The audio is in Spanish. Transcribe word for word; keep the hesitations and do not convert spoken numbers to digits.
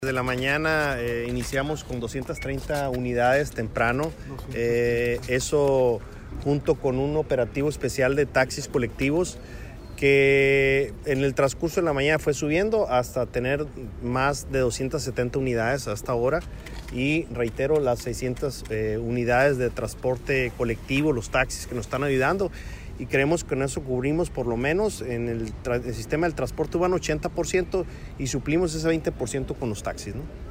Desde la mañana eh, iniciamos con doscientas treinta unidades temprano, eh, eso junto con un operativo especial de taxis colectivos que en el transcurso de la mañana fue subiendo hasta tener más de doscientas setenta unidades hasta ahora y reitero las seiscientas eh, unidades de transporte colectivo, los taxis que nos están ayudando. Y creemos que con eso cubrimos por lo menos en el, el sistema del transporte urbano ochenta por ciento y suplimos ese veinte por ciento con los taxis, ¿no?